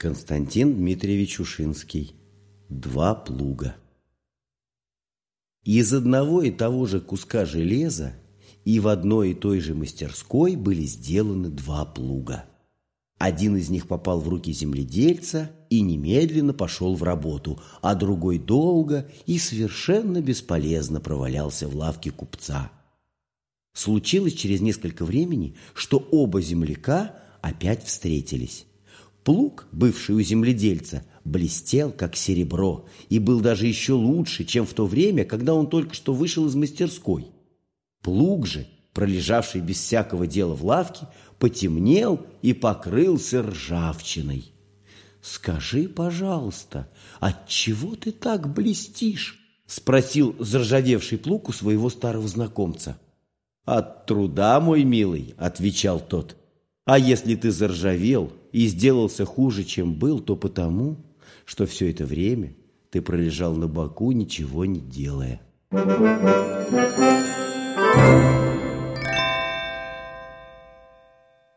Константин Дмитриевич Ушинский. Два плуга. Из одного и того же куска железа и в одной и той же мастерской были сделаны два плуга. Один из них попал в руки земледельца и немедленно пошел в работу, а другой долго и совершенно бесполезно провалялся в лавке купца. Случилось через несколько времени, что оба земляка опять встретились. Плуг, бывший у земледельца, блестел, как серебро, и был даже еще лучше, чем в то время, когда он только что вышел из мастерской. Плуг же, пролежавший без всякого дела в лавке, потемнел и покрылся ржавчиной. «Скажи, пожалуйста, отчего ты так блестишь?» — спросил заржавевший плуг у своего старого знакомца. «От труда, мой милый», — отвечал тот. «А если ты заржавел и сделался хуже, чем был, то потому, что все это время ты пролежал на боку, ничего не делая».